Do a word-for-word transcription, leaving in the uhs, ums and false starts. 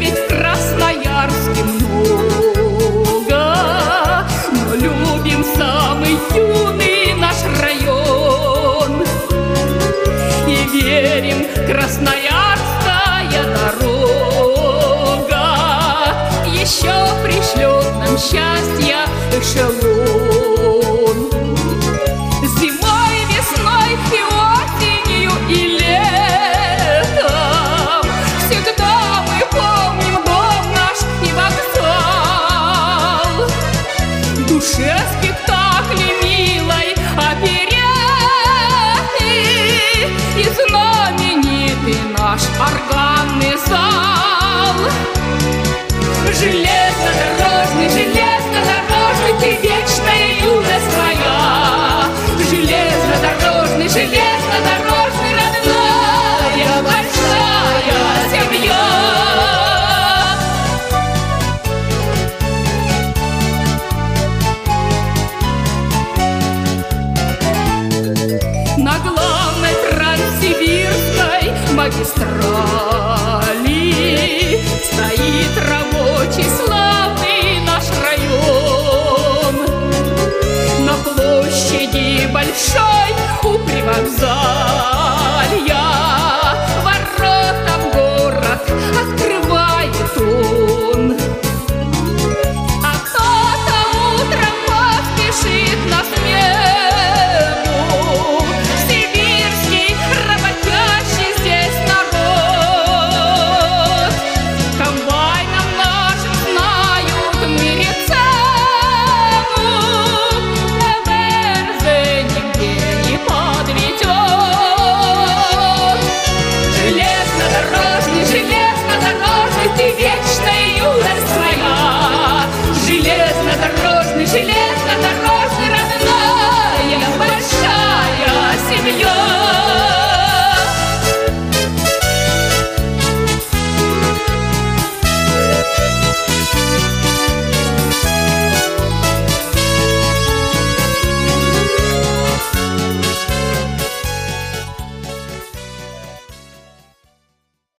ведь в Красноярске много, но любим самый юный наш район. И верим, красноярская дорога еще пришлет нам счастья эшелон. Зимой, весной и осенью и летом всегда мы помним дом наш и вокзал. В душе спектакли милой оперетты и знаменитый наш органный зал. Железнодорожный, железнодорожный, ты вечная юность моя. Железнодорожный, железнодорожный, родная большая семья. На главной транссибирской магистрали стоит рабочий славный наш район. На площади большой